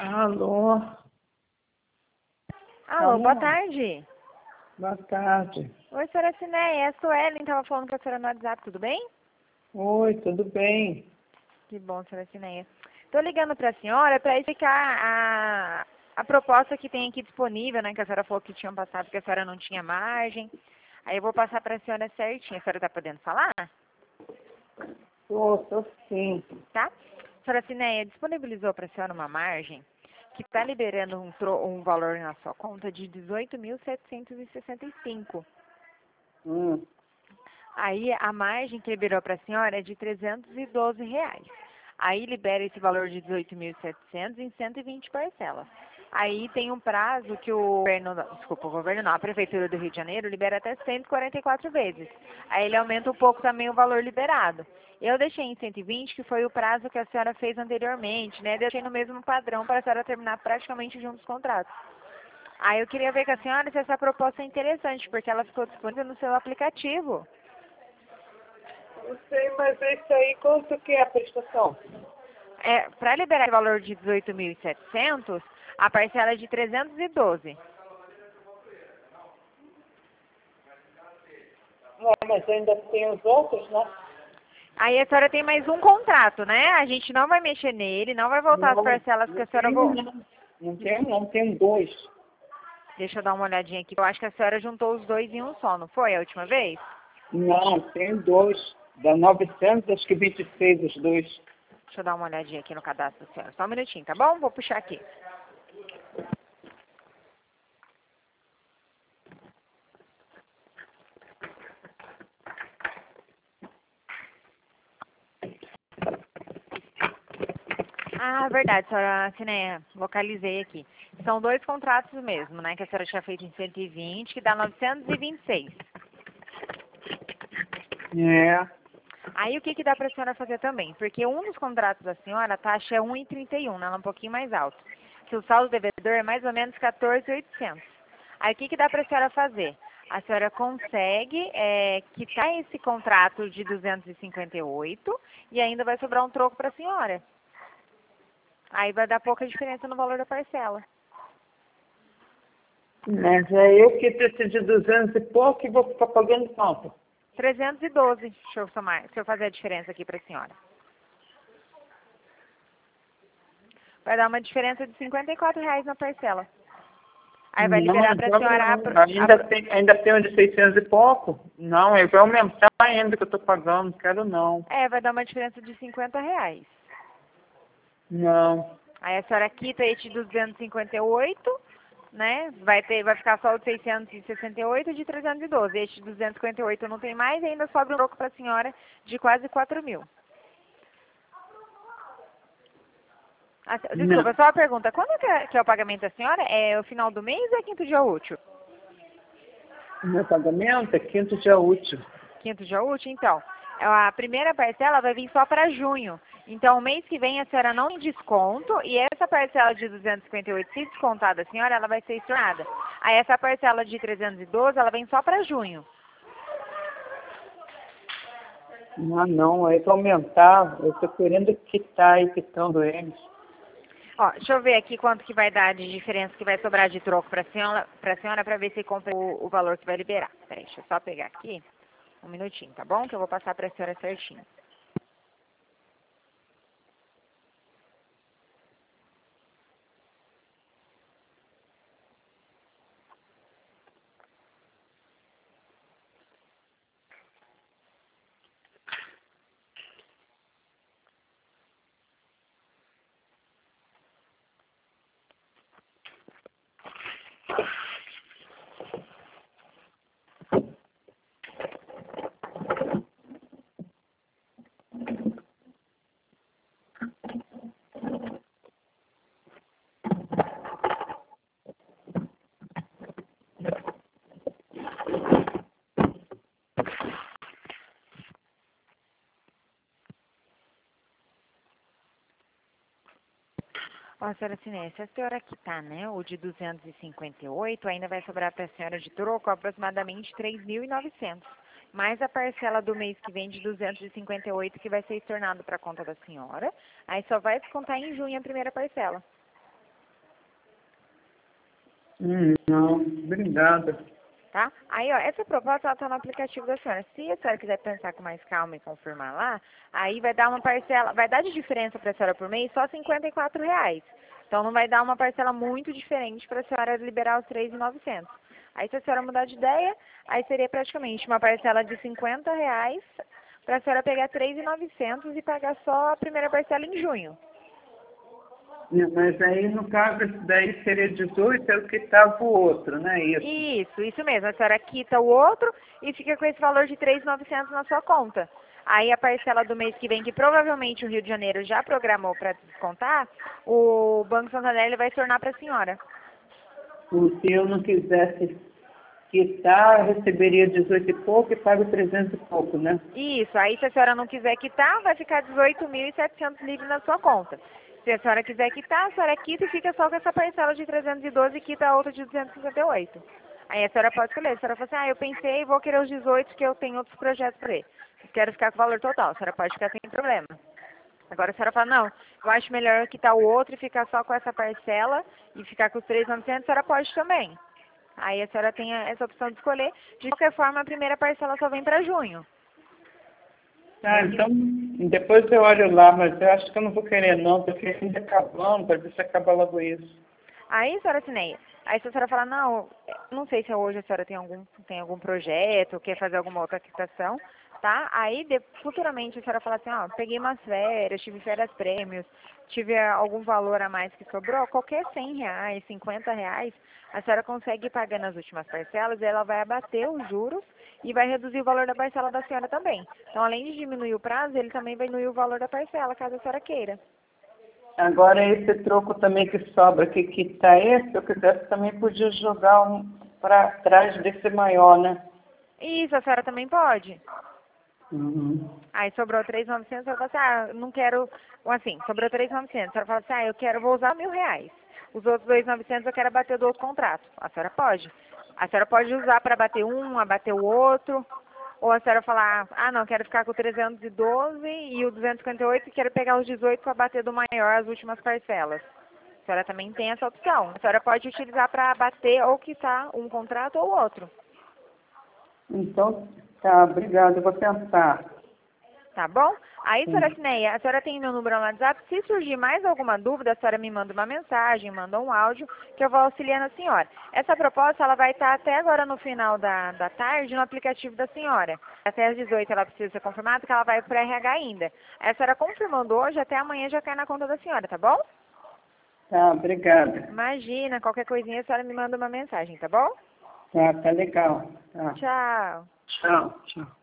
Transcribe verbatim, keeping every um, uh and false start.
Alô? Alô, Alô? boa tarde. Boa tarde. Oi, senhora Cineia, é a Suelen, estava falando com a senhora no WhatsApp, tudo bem? Oi, tudo bem? Que bom, senhora Cineia. Estou ligando para a senhora para explicar a, a proposta que tem aqui disponível, né, que a senhora falou que tinham passado, que a senhora não tinha margem. Aí eu vou passar para a senhora certinho. A senhora está podendo falar? Tô, tô sim. Tá? A senhora Cineia disponibilizou para a senhora uma margem que está liberando um, tro- um valor na sua conta de dezoito mil setecentos e sessenta e cinco. Hum. Aí a margem que liberou para a senhora é de trezentos e doze reais. Aí libera esse valor de dezoito mil e setecentos em cento e vinte parcelas. Aí tem um prazo que o governo, desculpa, o governo não, a Prefeitura do Rio de Janeiro libera até cento e quarenta e quatro vezes. Aí ele aumenta um pouco também o valor liberado. Eu deixei em cento e vinte, que foi o prazo que a senhora fez anteriormente, né? Deixei no mesmo padrão para a senhora terminar praticamente juntos os contratos. Aí eu queria ver com a senhora se essa proposta é interessante, porque ela ficou disponível no seu aplicativo. Não sei, mas isso aí, quanto que é a prestação? É, para liberar o valor de dezoito mil e setecentos, a parcela é de trezentos e doze. Não, mas ainda tem os outros, né? Aí a senhora tem mais um contrato, né? A gente não vai mexer nele, não vai voltar as Não, parcelas que não a senhora... tem Vo... não. Não tem não, tem dois. Deixa eu dar uma olhadinha aqui. Eu acho que a senhora juntou os dois em um só, não foi a última vez? Não, tem dois. Da novecentos, acho que vinte e seis os dois. Deixa eu dar uma olhadinha aqui no cadastro da senhora. Só um minutinho, tá bom? Vou puxar aqui. Ah, verdade, senhora Cineia, localizei aqui. São dois contratos mesmo, né? Que a senhora tinha feito em cento e vinte, que dá novecentos e vinte e seis. É. Aí o que, que dá para a senhora fazer também? Porque um dos contratos da senhora, a taxa é um vírgula trinta e um, né? Ela é um pouquinho mais alto. Que o saldo devedor é mais ou menos quatorze mil e oitocentos. Aí o que, que dá para a senhora fazer? A senhora consegue é, quitar esse contrato de duzentos e cinquenta e oito e ainda vai sobrar um troco para a senhora. Aí vai dar pouca diferença no valor da parcela. Mas é eu que preciso de duzentos e pouco e vou ficar pagando quanto? trezentos e doze, deixa eu, somar, deixa eu fazer a diferença aqui para a senhora. Vai dar uma diferença de cinquenta e quatro reais na parcela. Aí vai Não, liberar não para a cobra senhora... não. apro- Ainda apro- tem, ainda tem um de seiscentos e pouco. Não, eu vou aumentar ainda que eu estou pagando. Não quero não. É, vai dar uma diferença de cinquenta reais. Não. Aí a senhora quita esse de duzentos e cinquenta e oito, né? Vai, ter, vai ficar só o de seiscentos e sessenta e oito e de trezentos e doze. Este de duzentos e cinquenta e oito não tem mais e ainda sobra um troco para a senhora de quase quatro mil. Ah, Não. desculpa, só uma pergunta. Quando que é, que é o pagamento da senhora? É o final do mês ou é quinto dia útil? Meu pagamento é quinto dia útil. Quinto dia útil, então. A primeira parcela vai vir só para junho. Então, o mês que vem a senhora não tem desconto e essa parcela de duzentos e cinquenta e oito, se descontar da senhora, ela vai ser estornada. Aí essa parcela de trezentos e doze, ela vem só para junho. Ah, não. Aí para aumentar, eu estou querendo quitar e quitando eles. Ó, deixa eu ver aqui quanto que vai dar de diferença que vai sobrar de troco para a senhora, para senhora, para ver se compra o, o valor que vai liberar. Peraí, deixa eu só pegar aqui um minutinho, tá bom? Que eu vou passar para a senhora certinho. Ó, senhora Siné, se a senhora quitar, né, o de duzentos e cinquenta e oito, ainda vai sobrar para a senhora de troco aproximadamente três mil e novecentos. Mais a parcela do mês que vem de duzentos e cinquenta e oito que vai ser estornado para a conta da senhora. Aí só vai descontar em junho a primeira parcela. Hum, não, obrigada. Tá? Aí, ó, essa proposta ela tá no aplicativo da senhora. Se a senhora quiser pensar com mais calma e confirmar lá, aí vai dar uma parcela, vai dar de diferença para a senhora por mês só cinquenta e quatro reais. Então não vai dar uma parcela muito diferente para a senhora liberar os três mil e novecentos. Aí se a senhora mudar de ideia, aí seria praticamente uma parcela de cinquenta reais para a senhora pegar três mil e novecentos e pagar só a primeira parcela em junho. Mas aí, no caso, esse daí seria dezoito, é o que estava o outro, né? Isso. Isso, isso mesmo. A senhora quita o outro e fica com esse valor de três mil e novecentos na sua conta. Aí a parcela do mês que vem, que provavelmente o Rio de Janeiro já programou para descontar, o Banco Santander ele vai tornar para a senhora. Se eu não quisesse quitar, eu receberia dezoito e pouco e pago trezentos e pouco, né? Isso, aí se a senhora não quiser quitar, vai ficar dezoito mil e setecentos livre na sua conta. Se a senhora quiser quitar, a senhora quita e fica só com essa parcela de trezentos e doze e quita a outra de duzentos e cinquenta e oito. Aí a senhora pode escolher. A senhora fala assim, ah, eu pensei e vou querer os dezoito que eu tenho outros projetos para ele. Quero ficar com o valor total. A senhora pode ficar sem problema. Agora a senhora fala, não, eu acho melhor quitar o outro e ficar só com essa parcela e ficar com os três mil e novecentos, a senhora pode também. Aí a senhora tem essa opção de escolher. De qualquer forma, a primeira parcela só vem para junho. Ah, então, depois eu olho lá, mas eu acho que eu não vou querer não, tô querendo acabando, para ver se acaba logo isso. Aí, senhora Cineia, aí se a senhora falar, não, não sei se hoje a senhora tem algum, tem algum projeto, quer fazer alguma outra quitação, tá? Aí, de, futuramente, a senhora fala assim, ó, peguei umas férias, tive férias prêmios, tive algum valor a mais que sobrou, qualquer cem reais, cinquenta reais, a senhora consegue ir pagando as últimas parcelas e ela vai abater os juros e vai reduzir o valor da parcela da senhora também. Então, além de diminuir o prazo, ele também vai diminuir o valor da parcela, caso a senhora queira. Agora, esse troco também que sobra, que quitar esse, se eu quisesse também podia jogar um para trás desse maior, né? Isso, a senhora também pode. Uhum. Aí sobrou três mil e novecentos, a senhora fala assim, ah, não quero, assim, sobrou três mil e novecentos, a senhora fala assim, ah, eu quero, vou usar mil reais. Os outros dois mil e novecentos eu quero bater do outro contrato. A senhora pode. A senhora pode usar para bater um, abater o outro. Ou a senhora falar, ah, não, quero ficar com o trezentos e doze e o duzentos e cinquenta e oito e quero pegar os dezoito para bater do maior as últimas parcelas. A senhora também tem essa opção. A senhora pode utilizar para bater ou quitar um contrato ou outro. Então, tá, obrigada, eu vou pensar. Tá bom? Aí, senhora Cineia, a senhora tem meu número no WhatsApp. Se surgir mais alguma dúvida, a senhora me manda uma mensagem, manda um áudio, que eu vou auxiliando a senhora. Essa proposta, ela vai estar até agora no final da, da tarde no aplicativo da senhora. Até às dezoito ela precisa ser confirmada, que ela vai para R H ainda. Aí a senhora confirmando hoje, até amanhã já cai na conta da senhora, tá bom? Tá, obrigada. Imagina, qualquer coisinha a senhora me manda uma mensagem, tá bom? Tá, tá legal. Tá. Tchau. Tchau, tchau.